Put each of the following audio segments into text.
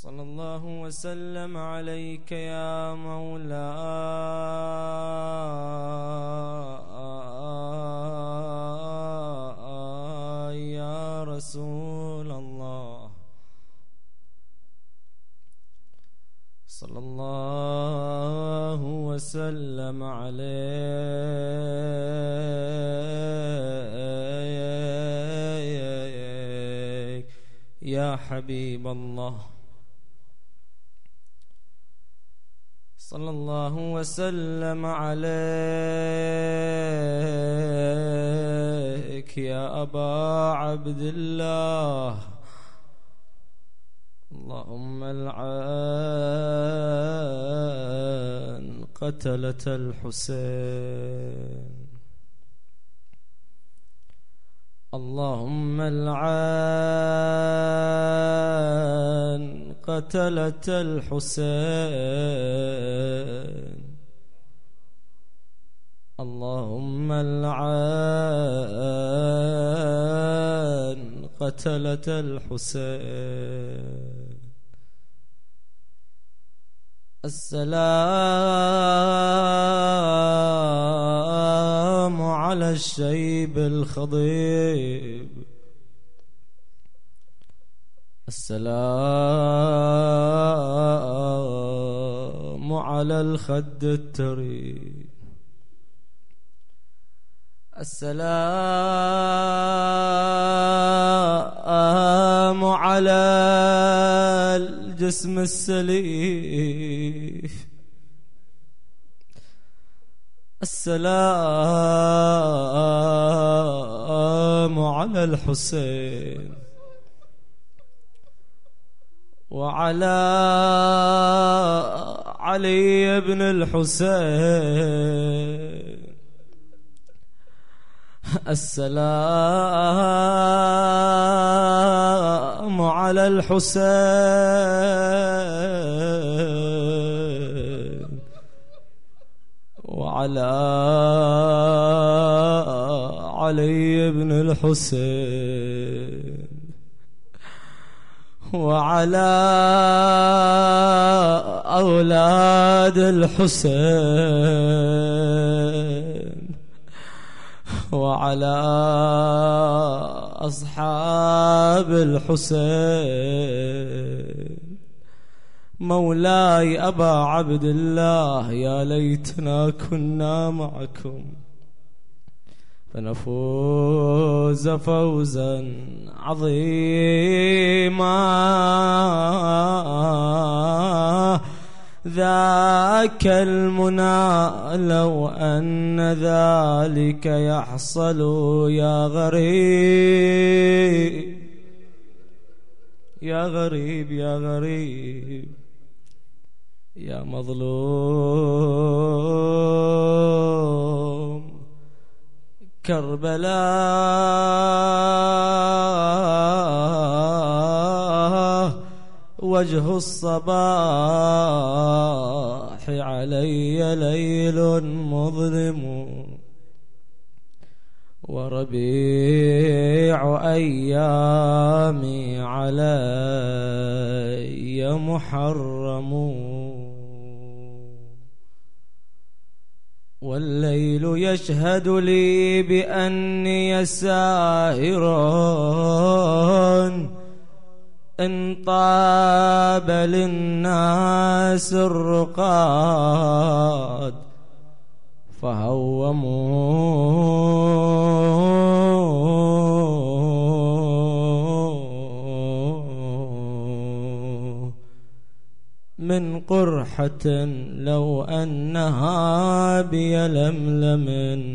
صلى الله وسلم عليك يا مولاي يا رسول الله. صلى الله وسلم عليك يا حبيب الله. صلى الله وسلم عليك يا أبا عبد الله. اللهم العن قتلة الحسين. اللهم العن قتلة الحسين. اللهم العن قتلة الحسين. السلام على الشيب الخضيب. السلام على الخد التري. السلام على الجسم السليف. السلام على الحسين وعلى علي بن الحسين. السلام على الحسين وعلى علي بن الحسين وعلى أولاد الحسين وعلى أصحاب الحسين. مولاي أبا عبد الله يا ليتنا كنا معكم فنفوز فوزا عظيما. ذاك المنى لو أن ذلك يحصل يا غريب يا غريب يا غريب يا مظلوم. كربلاء وجه الصباح علي ليل مظلم وربيع أيامي علي محرم. والليل يشهد لي بأني سائر إن طاب للناس الرقاد فهوموا من قرحة لو أنها بيلملم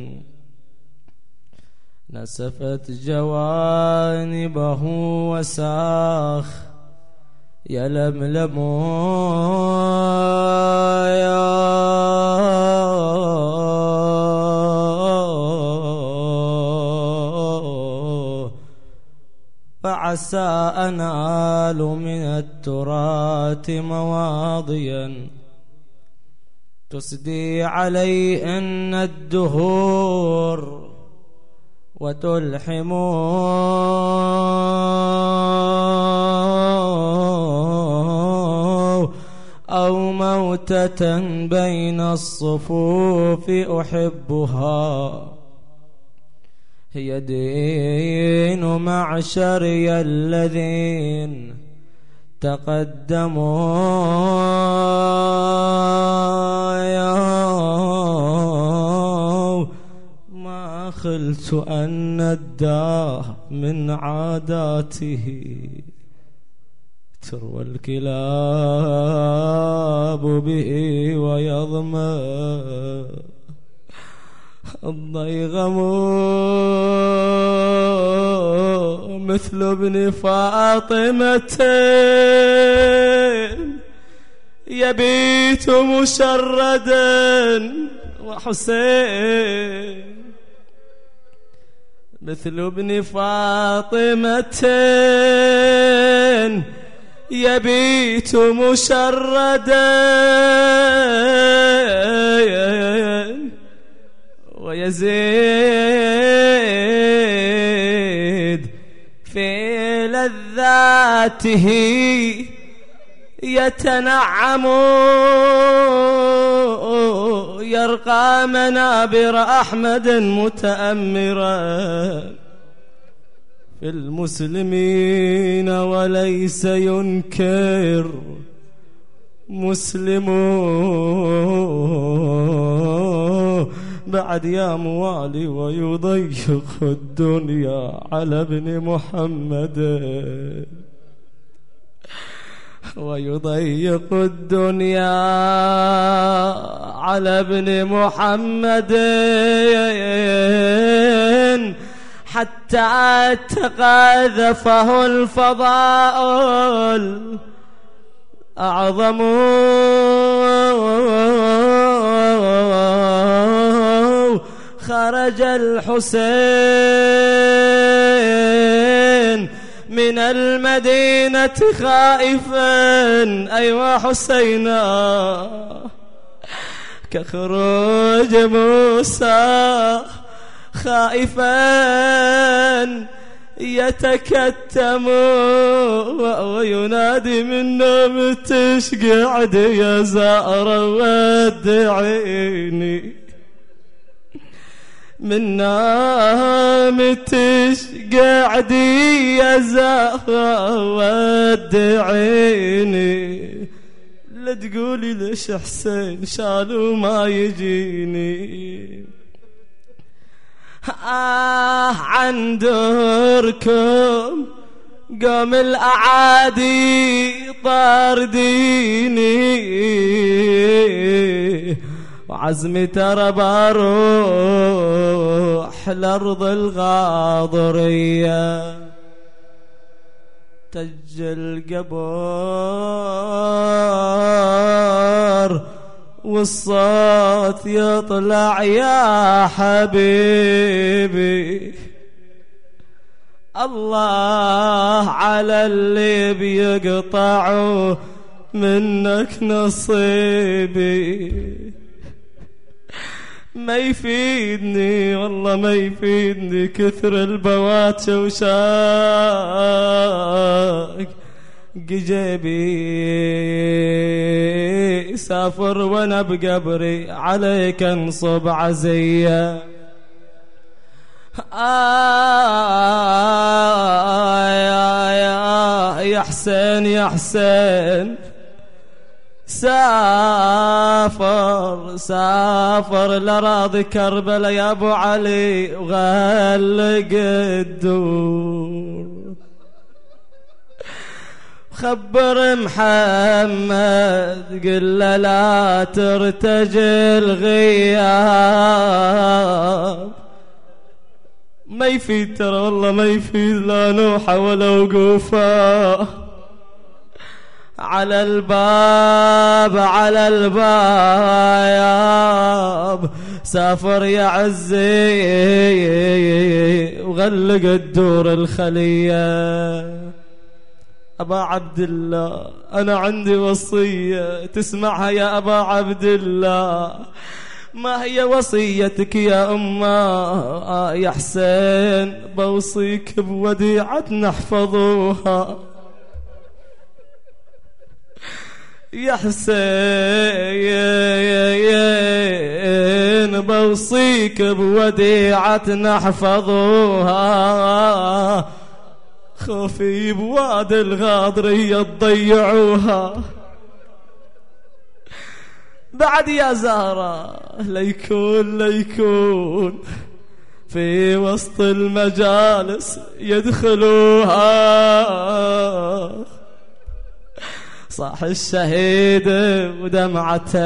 نسفت جوانبه وساخ يلملم فعسى أنال من التراث مواضيا تسدي عليهن الدهور وتلحم موتة بين الصفوف أحبها، هي دين معشري الذين تقدموا، ما خلت أن الداه من عاداته، تروى الكلاب به ويظمأ الضيغم مثل ابن فاطمة يبيت مشردا وحسين، مثل ابن فاطمة يبيت مشردا ويزيد في لذاته يتنعم، يرقى منابر أحمد متأمرا في المسلمين وليس ينكر مسلم بعد يا موالي، ويضيق الدنيا على ابن محمد، ويضيق الدنيا على ابن محمد، حتى تقاذفه الفضاء الأعظم، خرج الحسين من المدينة خائفا، أيوا حسينا، كخروج موسى خائفا يتكتم وينادي من نومتش قعد يا زهرة ودعيني، من نامتش قعدي يا زهرة ودعيني، لا تقولي ليش حسين شالوا ما يجيني، عن دوركم قوم الأعادي طارديني، وعزمي ترى بروح لأرض الغاضرية، تج القبر والصوت يطلع يا حبيبي، الله على اللي بيقطعوا منك نصيبي، ما يفيدني والله ما يفيدني كثر البوات وشاق جيبي، سافر وانا بقبري عليك انصب عزية، يا حسين يا حسين، سافر لراضي كربلاء يا ابو علي، وغلق الدور، خبر محمد قل له لا ترتجي الغياب، ما يفيد ترى والله ما يفيد لا نوحة ولا وقوفة، على الباب سافر يا عزي وغلق الدور الخلية. أبا عبد الله أنا عندي وصية تسمعها يا أبا عبد الله، ما هي وصيتك يا أمه؟ يا حسين بوصيك بوديعة نحفظوها، يا حسين بوصيك بوديعة نحفظوها، خوفي بواد الغاضرية تضيعوها. بعد يا زهرة ليكون في وسط المجالس يدخلوها، صاح الشهيد ودمعته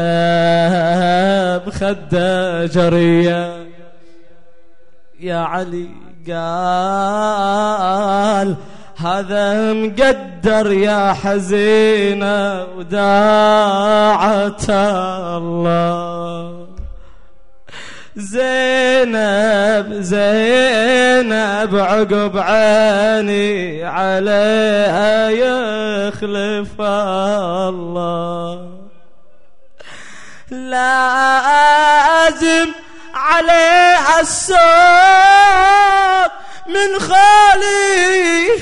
بخده جرية. يا علي قال هذا مقدر يا حزينة وداعت الله. زينب عقب عيني عليها يخلف الله، لازم عليها الصوت من خالي.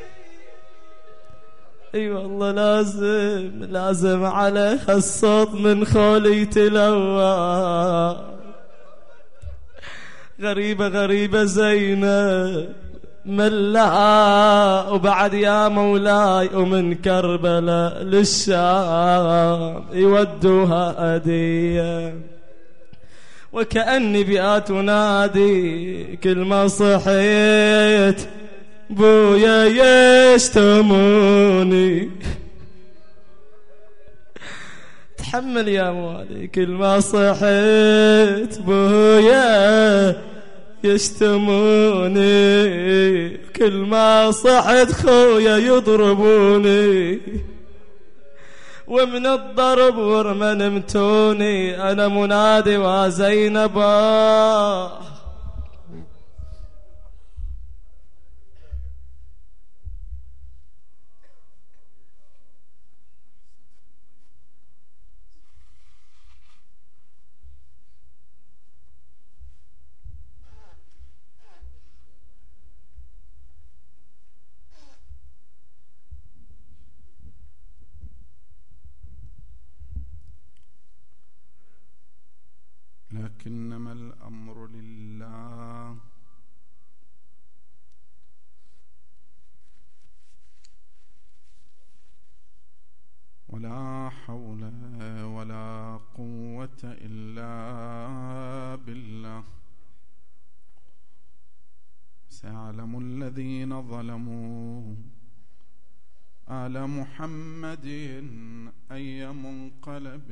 اي والله لازم عليها الصوت من خالي تلوى. غريبة زينب ملها، وبعد يا مولاي ومن كربلاء للشام يودوها هدية. وكأني بيات نادي كل ما صحيت بويا يشتموني. تحمل يا موالي كل ما صحيت بويا يشتموني، كل ما صحت خويا يضربوني، ومن الضرب ورمى نمتوني. أنا منادي وزينبا لكنما الأمر لله ولا حول ولا قوة إلا بالله. سيعلم الذين ظلموا آل محمد أي منقلب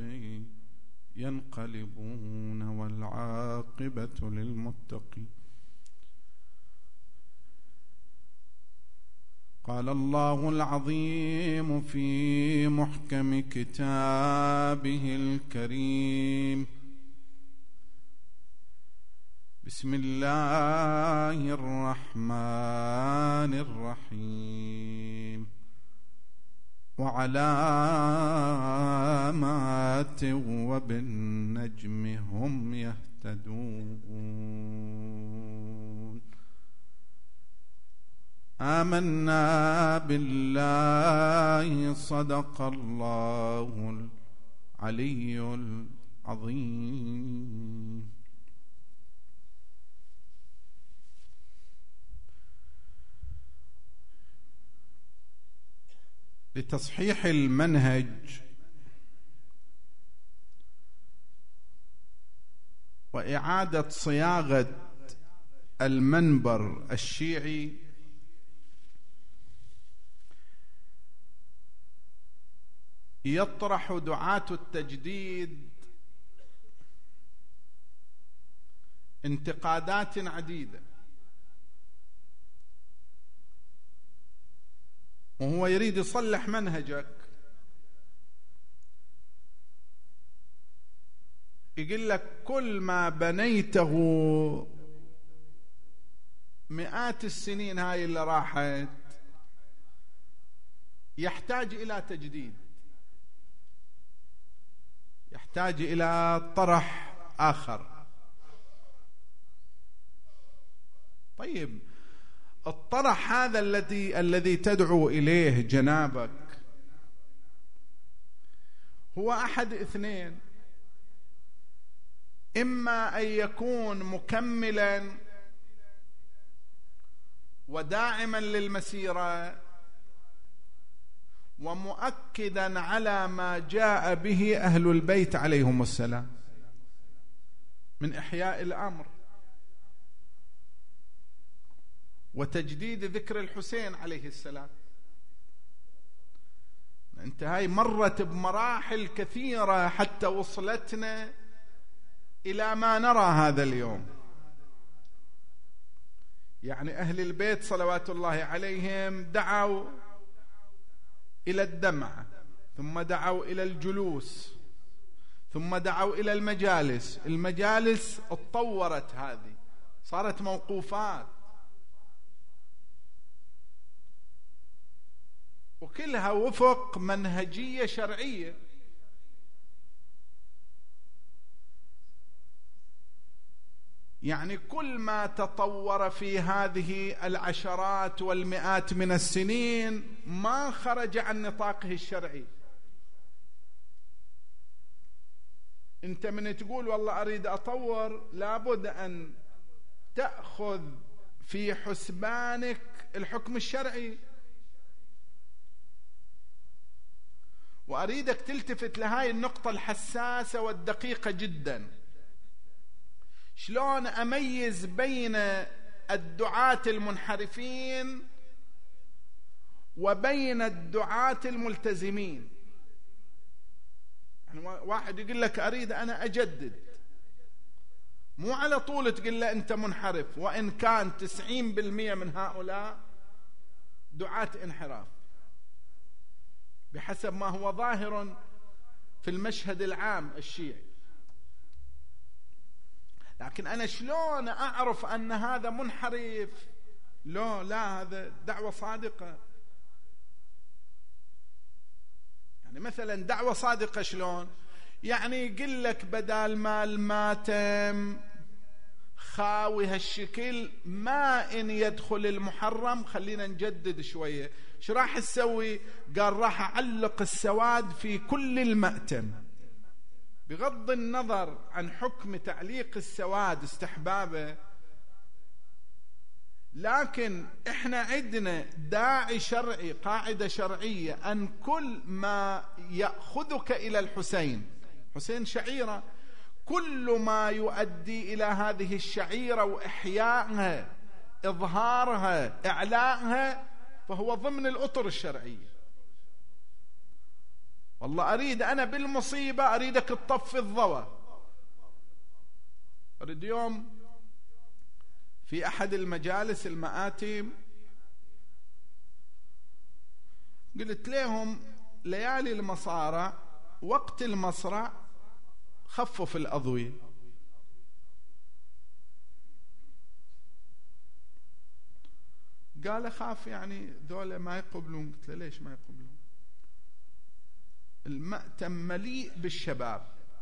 ينقلبون والعاقبة للمتقين. قال الله العظيم في محكم كتابه الكريم: بسم الله الرحمن الرحيم. وعلامات وبالنجم هم يهتدون. آمنا بالله صدق الله العلي العظيم. لتصحيح المنهج وإعادة صياغة المنبر الشيعي يطرح دعاة التجديد انتقادات عديدة، وهو يريد يصلح منهجك. يقول لك كل ما بنيته مئات السنين هاي اللي راحت يحتاج إلى تجديد، يحتاج إلى طرح آخر. طيب الطرح هذا الذي تدعو إليه جنابك هو أحد اثنين: إما أن يكون مكملا وداعما للمسيرة ومؤكدا على ما جاء به أهل البيت عليهم السلام من إحياء الأمر وتجديد ذكر الحسين عليه السلام. انت هاي مرت بمراحل كثيرة حتى وصلتنا إلى ما نرى هذا اليوم. يعني أهل البيت صلوات الله عليهم دعوا إلى الدمع، ثم دعوا إلى الجلوس، ثم دعوا إلى المجالس. المجالس اتطورت، هذه صارت موقوفات، وكلها وفق منهجية شرعية. يعني كل ما تطور في هذه العشرات والمئات من السنين ما خرج عن نطاقه الشرعي. انت من تقول والله اريد اطور، لابد ان تأخذ في حسبانك الحكم الشرعي. واريدك تلتفت لهاي النقطة الحساسة والدقيقة جدا. شلون اميز بين الدعاة المنحرفين وبين الدعاة الملتزمين؟ يعني واحد يقول لك اريد انا اجدد، مو على طول تقول له انت منحرف، وان كان 90% من هؤلاء دعاة انحراف بحسب ما هو ظاهر في المشهد العام الشيعي. لكن أنا شلون أعرف أن هذا منحرف؟ لا هذا دعوة صادقة. يعني مثلا دعوة صادقة شلون؟ يعني يقول لك بدال ما الماتم خاوي هالشكل، ما إن يدخل المحرم خلينا نجدد شوية. شو راح تسوي؟ قال راح أعلق السواد في كل المأتم، بغض النظر عن حكم تعليق السواد استحبابه. لكن احنا عندنا داعي شرعي، قاعدة شرعية، أن كل ما يأخذك إلى الحسين، حسين شعيرة، كل ما يؤدي إلى هذه الشعيرة وإحيائها، إظهارها، إعلاءها، فهو ضمن الأطر الشرعية. والله أريد أنا بالمصيبة أريدك تطفي الضوء. أريد يوم في أحد المجالس المآتم قلت لهم ليالي المصارع وقت المصرع خفف الأضوية. قال أخاف يعني ذولا ما يقبلون. قلت له ليش ما يقبلون؟ المأتم مليء بالشباب،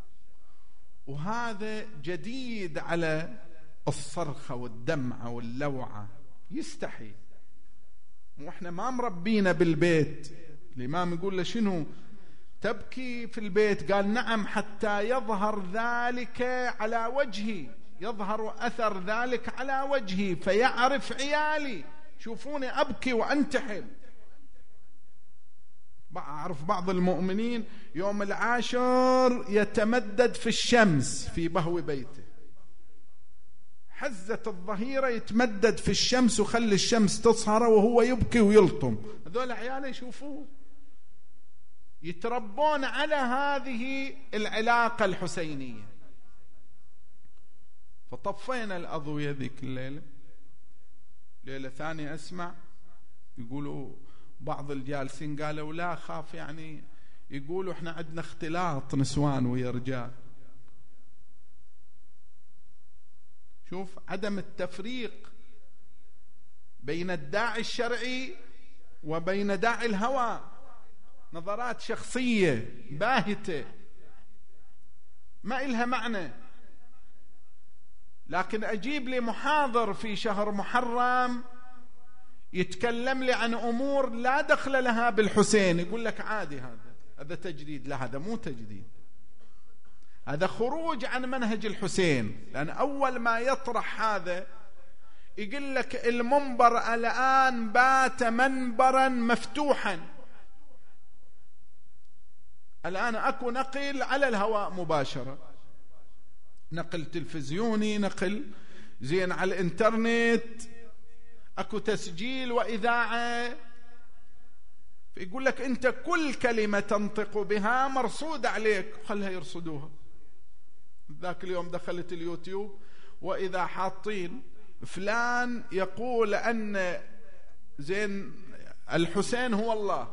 وهذا جديد على الصرخة والدمعة واللوعة، يستحي. وإحنا ما مربينا بالبيت. الإمام يقول له شنو تبكي في البيت؟ قال نعم، حتى يظهر ذلك على وجهي، يظهر أثر ذلك على وجهي فيعرف عيالي، شوفوني أبكي وأنتحل. أعرف بعض المؤمنين يوم العاشر يتمدد في الشمس في بهو بيته، حزة الظهيرة يتمدد في الشمس وخلي الشمس تصهر وهو يبكي ويلطم. هذول عياله يشوفوه، يتربون على هذه العلاقة الحسينية. فطفينا الأضوية ذيك الليلة. ليلة ثانية أسمع يقولوا بعض الجالسين قالوا لا خاف، يعني يقولوا احنا عندنا اختلاط نسوان ويا رجال. شوف عدم التفريق بين الداعي الشرعي وبين داعي الهوى، نظرات شخصية باهتة ما إلها معنى. لكن أجيب لي محاضر في شهر محرم يتكلم لي عن أمور لا دخل لها بالحسين، يقول لك عادي هذا. هذا تجديد. لا، هذا مو تجديد، هذا خروج عن منهج الحسين. لأن أول ما يطرح هذا يقول لك المنبر الآن بات منبرا مفتوحا، الآن أكو نقل على الهواء مباشرة، نقل تلفزيوني، نقل زين على الإنترنت، أكو تسجيل وإذاعة. يقول لك أنت كل كلمة تنطق بها مرصود عليك، خلها يرصدوها. ذاك اليوم دخلت اليوتيوب وإذا حاطين فلان يقول أن زين الحسين هو الله،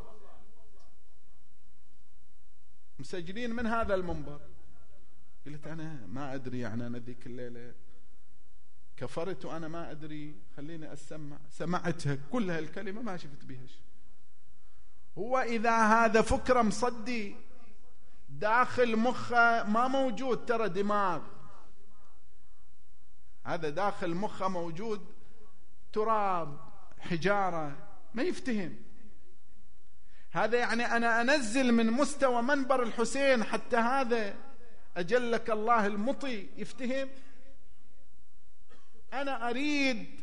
مسجلين من هذا المنبر. قلت أنا ما أدري، يعني أنا ذيك الليلة كفرت وأنا ما أدري، خليني أسمع. سمعتها كلها الكلمة ما شفت بها شيء. هو إذا هذا فكرة مصدي داخل مخه ما موجود، ترى دماغ، هذا داخل مخه موجود تراب حجارة، ما يفتهم. هذا يعني أنا أنزل من مستوى منبر الحسين حتى هذا أجلك الله المطي يفتهم. أنا أريد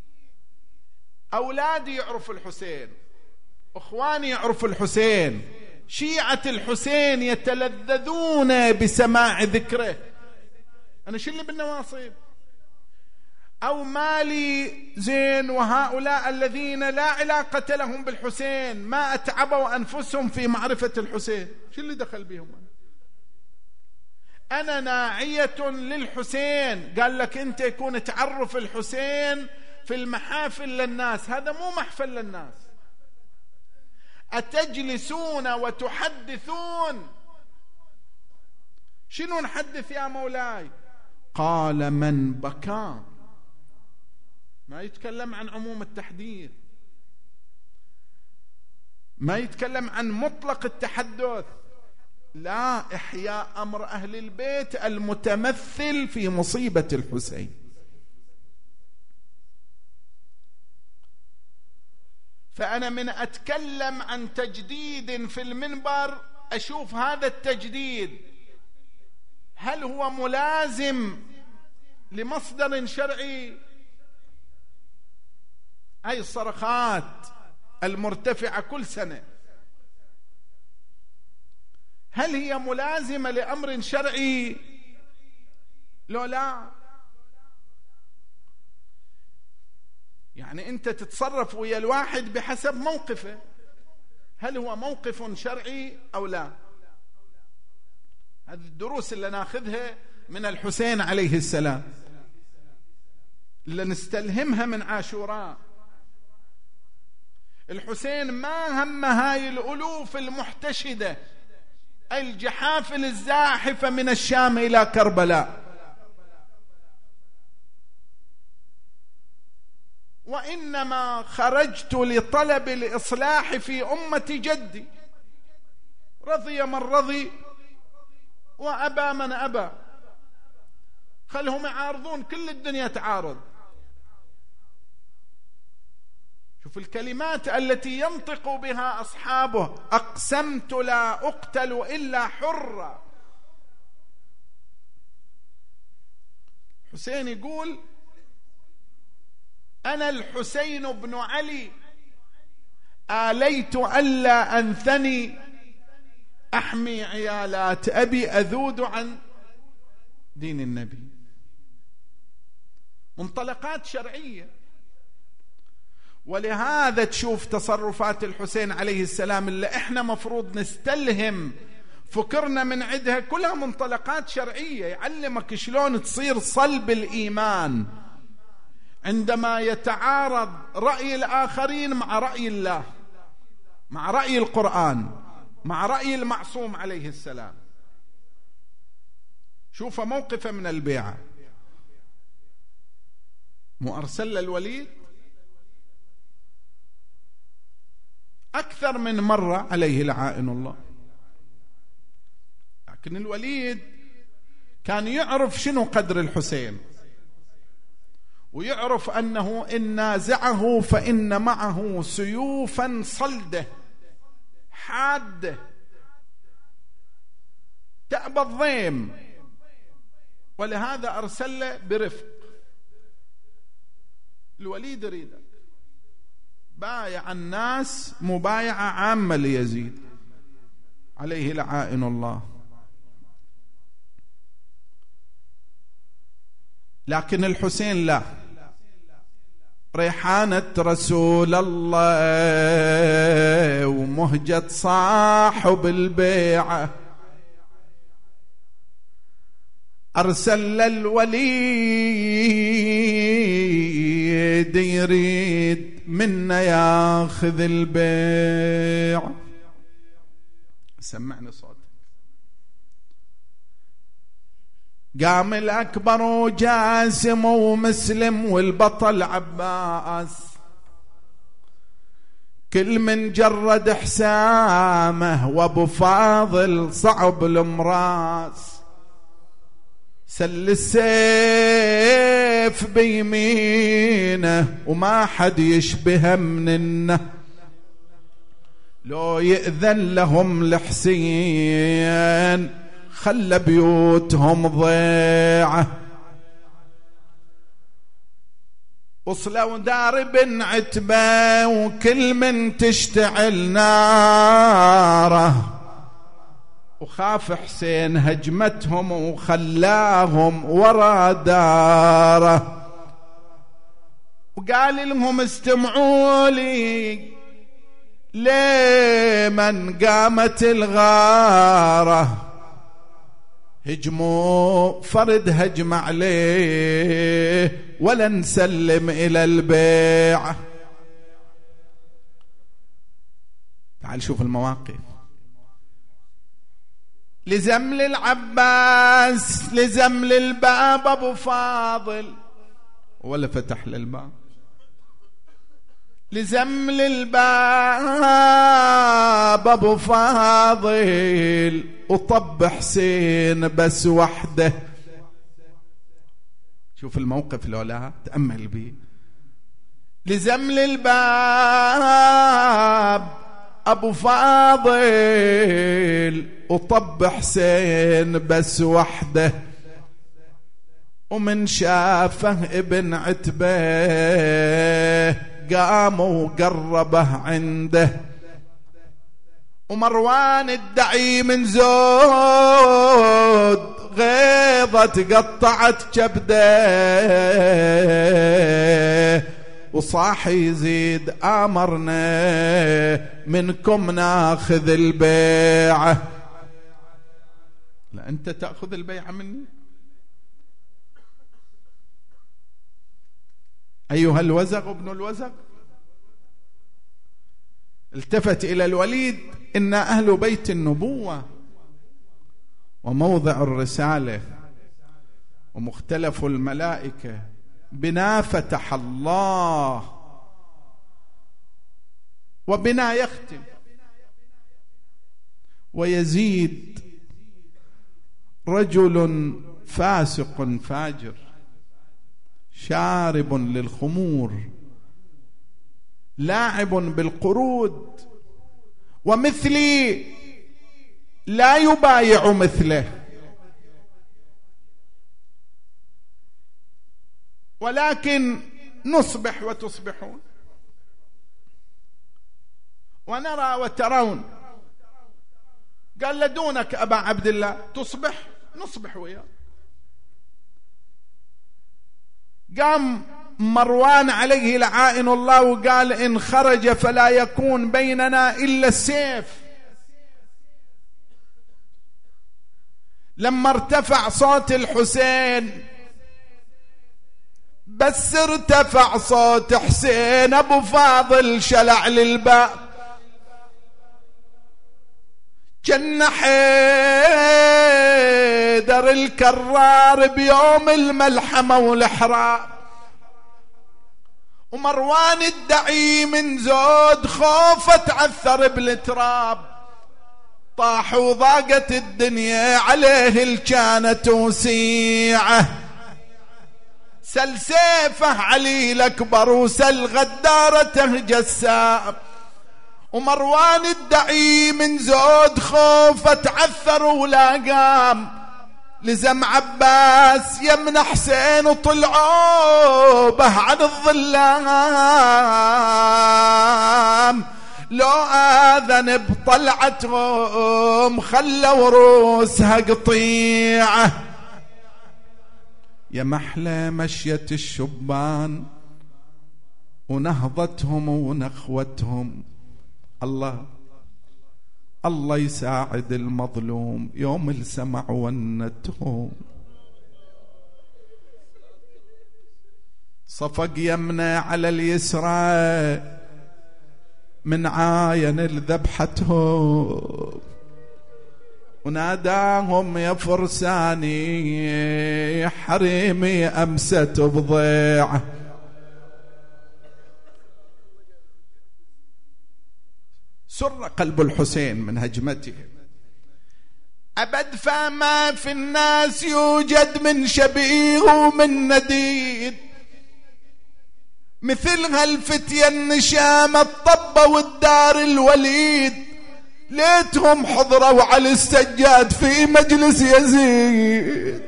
أولادي يعرفوا الحسين، أخواني يعرفوا الحسين، شيعة الحسين يتلذذون بسماع ذكره. أنا شو اللي بالنواصب أو مالي زين، وهؤلاء الذين لا علاقة لهم بالحسين ما أتعبوا أنفسهم في معرفة الحسين، شو اللي دخل بهم؟ أنا ناعية للحسين. قال لك أنت يكون تعرف الحسين في المحافل للناس، هذا مو محفل للناس. أتجلسون وتحدثون، شنو نحدث يا مولاي؟ قال من بكى. ما يتكلم عن عموم التحديث، ما يتكلم عن مطلق التحدث، لا، إحياء أمر أهل البيت المتمثل في مصيبة الحسين. فأنا من أتكلم عن تجديد في المنبر أشوف هذا التجديد هل هو ملازم لمصدر شرعي؟ أي الصرخات المرتفعة كل سنة هل هي ملازمة لأمر شرعي؟ لو لا، يعني أنت تتصرف ويا الواحد بحسب موقفه، هل هو موقف شرعي أو لا؟ هذه الدروس اللي ناخذها من الحسين عليه السلام، اللي نستلهمها من عاشوراء. الحسين ما هم هاي الألوف المحتشدة الجحافل الزاحفة من الشام إلى كربلاء، وإنما خرجت لطلب الإصلاح في أمة جدي، رضي من رضي وأبى من أبى، خلهم يعارضون، كل الدنيا تعارض. شوف الكلمات التي ينطق بها أصحابه: أقسمت لا أقتل إلا حرا. حسين يقول: أنا الحسين بن علي آليت ألا أنثني أحمي عيالات أبي أذود عن دين النبي. منطلقات شرعية. ولهذا تشوف تصرفات الحسين عليه السلام اللي احنا مفروض نستلهم فكرنا من عندها، كلها منطلقات شرعية، يعلمك شلون تصير صلب الإيمان عندما يتعارض رأي الآخرين مع رأي الله، مع رأي القرآن، مع رأي المعصوم عليه السلام. شوف موقفه من البيعة، مو أرسل الوليد أكثر من مرة عليه لعائن الله، لكن الوليد كان يعرف شنو قدر الحسين، ويعرف أنه إن نازعه فإن معه سيوفا صلدة حادة تأبى الضيم، ولهذا أرسل له برفق. الوليد يريدك، بايع الناس مبايعة عامة ليزيد عليه لعائن الله. لكن الحسين لا، ريحانة رسول الله ومهجة صاحب البيعة، أرسل الوليد يريد منا ياخذ البيع. سمعني صوتك. قام الأكبر وجاسم ومسلم والبطل عباس، كل من جرد حسامه، وابو فاضل صعب المراس، سل السيف بيمينه وما حد يشبه منه، لو يأذن لهم الحسين خلى بيوتهم ضيعة. وصلوا دار بن عتبة وكل من تشتعل ناره، وخاف حسين هجمتهم وخلاهم ورا داره، وقال لهم استمعوا لي لمن قامت الغارة، هجموا فرد هجم عليه ولا نسلم إلى البيعة. تعال شوف المواقف. لزمل العباس لزمل الباب أبو فاضل، ولا فتح للباب، لزمل الباب أبو فاضل وطب حسين بس وحده. شوف الموقف لولا تأمل بيه. لزمل الباب أبو فاضل وطب حسين بس وحده، ومن شافه ابن عتبة قام وقربه عنده، ومروان الدعي من زود غيظة قطعت كبده، وصاح يزيد آمرنا منكم ناخذ البيعة. لا أنت تأخذ البيعة مني أيها الوزغ ابن الوزغ؟ التفت إلى الوليد، إن أهل بيت النبوة وموضع الرسالة ومختلف الملائكة، بنا فتح الله وبنا يختم. ويزيد رجل فاسق فاجر شارب للخمور لاعب بالقرود، ومثلي لا يبايع مثله، ولكن نصبح وتصبحون ونرى وترون. قال لدونك أبا عبد الله، تصبح نصبح وياه. قام مروان عليه لعائن الله وقال إن خرج فلا يكون بيننا إلا السيف. لما ارتفع صوت الحسين، بس ارتفع صوت حسين أبو فاضل شلع للباب، جن حيدر الكرار بيوم الملحمة والإحرام. ومروان الدعي من زود خوفه تعثر بالتراب، طاح وضاقت الدنيا عليه الكانت وسيعه. سل سيفه علي الأكبر وسل غدارته جسام، ومروان الدعي من زود خوف تعثر ولا قام، لزم عباس يمن حسين وطلعوا به عن الظلام، لو آذن بطلعتهم خلوا روسها قطيعة. يا محلى مشية الشبان ونهضتهم ونخوتهم، الله يساعد المظلوم يوم السمع ونتهم. صفق يمنى على اليسرى من عاين الذبحتهم، وناداهم يا فرساني حريمي أمست بضيعة. سر قلب الحسين من هجمته أبد، فما في الناس يوجد من شبيه ومن نديد، مثل هالفتية النشام الطبة والدار الوليد، ليتهم حضروا على السجاد في مجلس يزيد،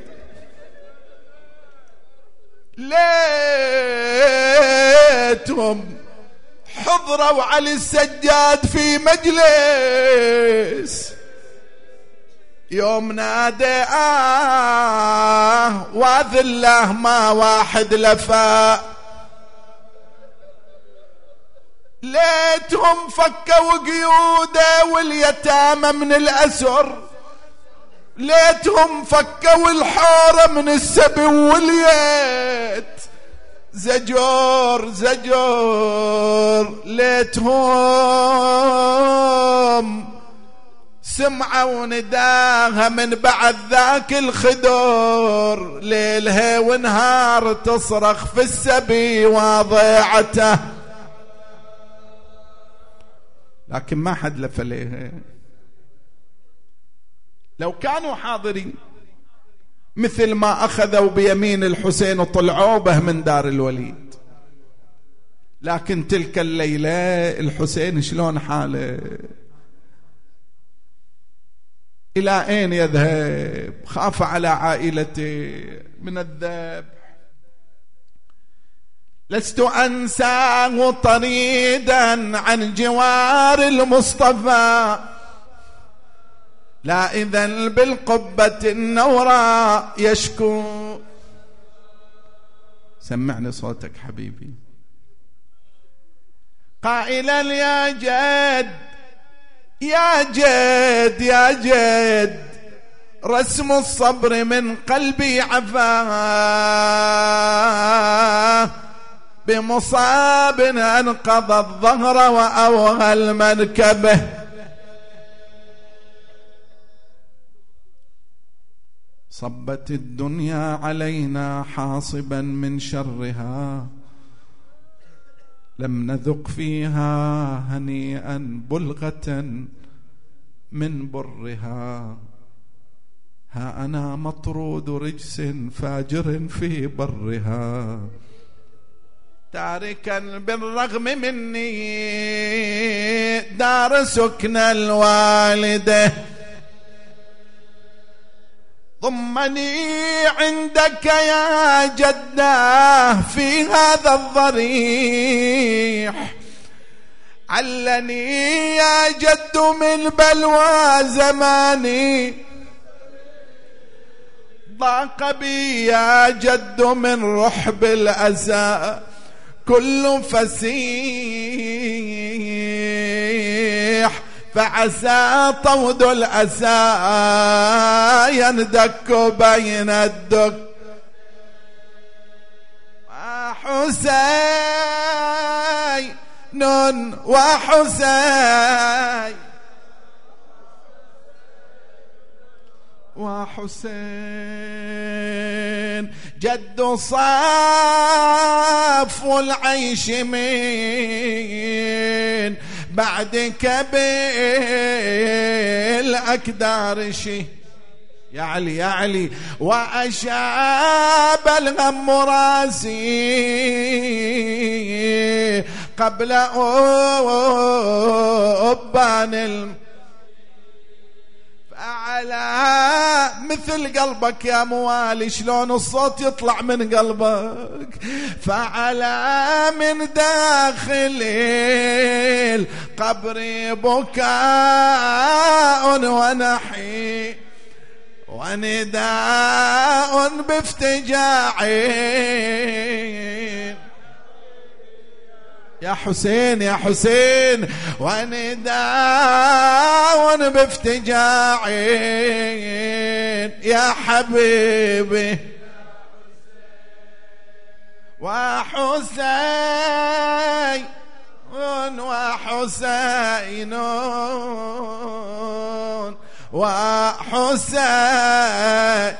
ليتهم حضروا على السجاد في مجلس يوم نادى واذله ما واحد لفا، ليتهم فكوا قيوده واليتامى من الأسر، ليتهم فكوا الحارة من السبي واليد، زجور زجور ليتهم سمعوا نداها من بعد ذاك الخدور، ليلها ونهار تصرخ في السبي وضيعته، لكن ما حد لف ليها. لو كانوا حاضرين مثل ما أخذوا بيمين الحسين وطلعوا به من دار الوليد، لكن تلك الليلة الحسين شلون حاله؟ إلى أين يذهب؟ خاف على عائلته من الذبح. لست أنساه طريدا عن جوار المصطفى، لا إذن بالقبة النوراء يشكو. سمعني صوتك حبيبي. قائلا يا جد يا جد يا جد، رسم الصبر من قلبي عفاه، بمصاب أنقض الظهر وأوغى المركبه. صبت الدنيا علينا حاصبا من شرها، لم نذق فيها هنيئا بلغة من برها، ها أنا مطرود رجس فاجر في برها، تاركا بالرغم مني دار سكن الوالده، ضمني عندك يا جداه في هذا الضريح، علني يا جد من بلوى زماني، ضاق بي يا جد من رحب الأسى كل فسيح، فعسى طود الأسى يندك بين الدك. وحسين وحسين وحسين، جد صاف العيش من بعدك بالأكدار شي يا علي يا علي، وأشاب الغم راسي قبل ذبان فعلى مثل قلبك يا موالي، شلون الصوت يطلع من قلبك. فعلى من داخل القبر بكاء ونحي ونداء بافتجاع. يا حسين يا حسين، ونداء بافتجاع يا حبيبي. وحسين وحسين وحسين،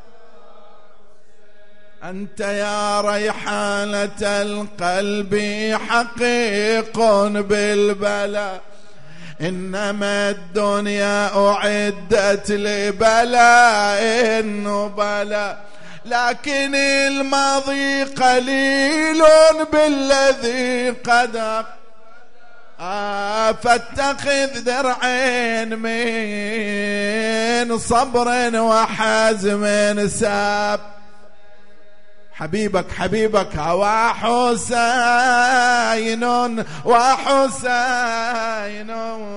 أنت يا ريحانة القلب حقيق بالبلاء، إنما الدنيا أعدت لبلاء النبلاء، لكن الماضي قليل بالذي قد فاتخذ درعين من صبر وحزم ساب. حبيبك حبيبك وحسين وحسين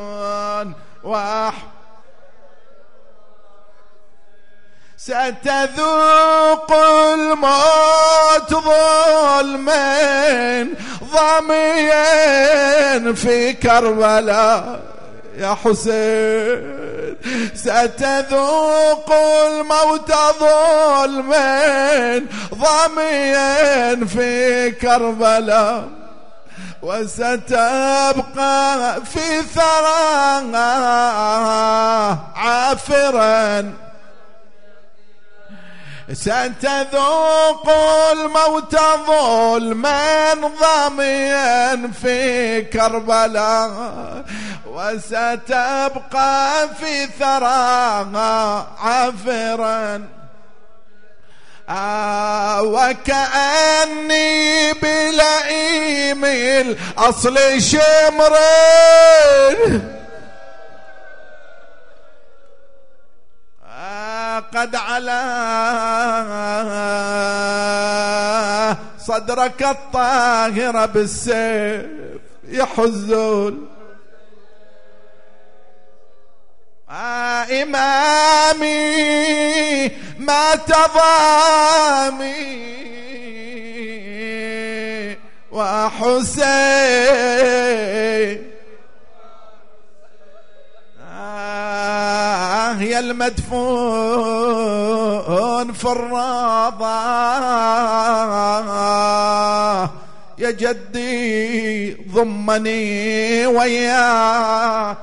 ستذوق الموت ظلما ضميا في كربلاء. يا حسين ستذوق الموت ظلما ضميا في كربلاء، وستبقى في ثرى عافرا. ستذوق الموت ظلما ضميا في كربلاء، وستبقى في ثراها عافرا. وكأني بلئيم الأصل شمر قد على صدرك الطاهر بالسيف يحزون. إمامي ما تضامي وحسين يا المدفون في الرضا يا جدي ضمني وياه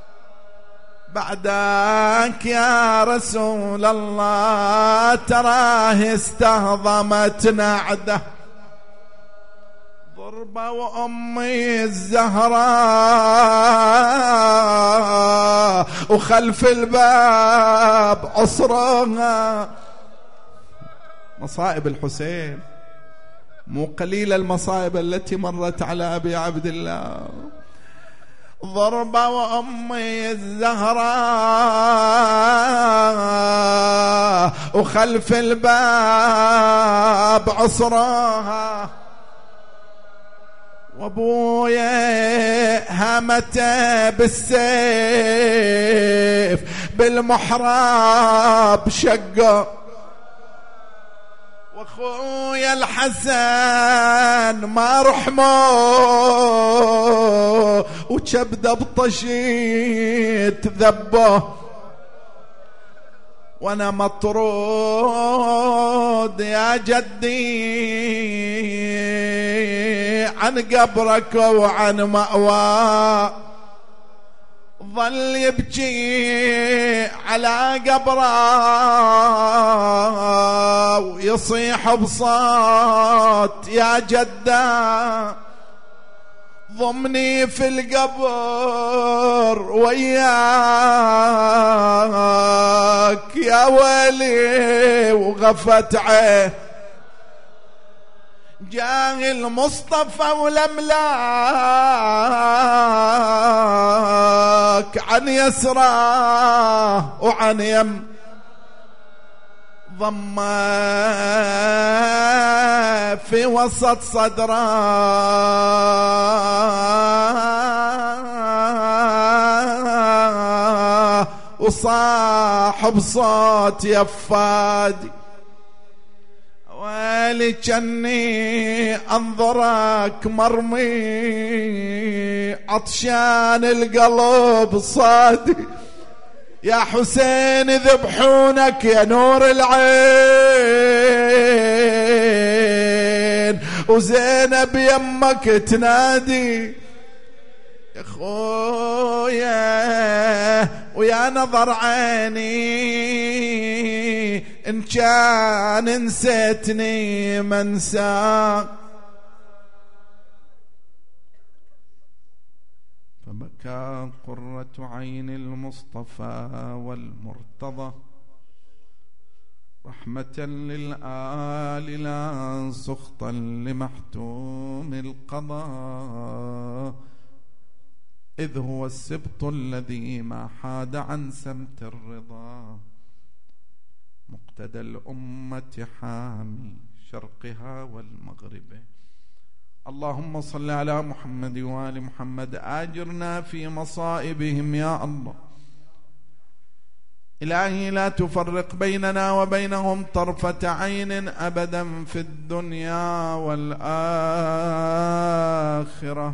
بعدك يا رسول الله تراه استهضمت نعده ضربة وأمي الزهراء وخلف الباب عصرها. مصائب الحسين مو قليلة المصائب التي مرت على أبي عبد الله. ضربة وأمي الزهراء وخلف الباب عصرها، وابويا همته بالسيف بالمحراب شقه، واخويا الحسن ما رحمه وكبده بطشيت ذبه، وانا مطرود يا جدي عن قبرك وعن مأوى. ظل يبكي على قبره ويصيح بصوت يا جدا ضمني في القبر وياك يا ولي. وغفت عيه جاه المصطفى ولملا ضمك عن يسراه وعن يم، ضمه في وسط صدره وصاحب صوت يفادي. ويلي جني انظرك مرمي عطشان القلب صادي، يا حسين ذبحونك يا نور العين، وزينب يمك تنادي يا خويا ويا نظر عيني، إن كان نسيتني منساك. فبكى قرة عين المصطفى والمرتضى رحمة للآل لا سخطا لمحتوم القضاء، إذ هو السبط الذي ما حاد عن سمت الرضا، مقتدى الأمة حامي شرقها والمغرب. اللهم صل على محمد وآل محمد، آجرنا في مصائبهم يا الله. إلهي لا تفرق بيننا وبينهم طرفة عين أبدا في الدنيا والآخرة.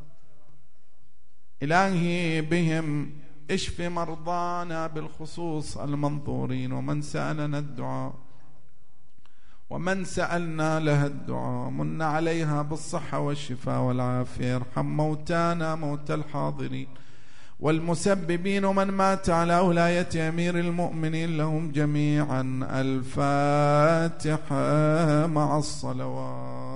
إلهي بهم اشف مرضانا بالخصوص المنظورين، ومن سألنا الدعاء ومن سألنا لها الدعاء، من عليها بالصحة والشفاء والعافية. ارحم موتانا موتى الحاضرين والمسببين، ومن مات على ولاية أمير المؤمنين لهم جميعا. الفاتحة مع الصلوات.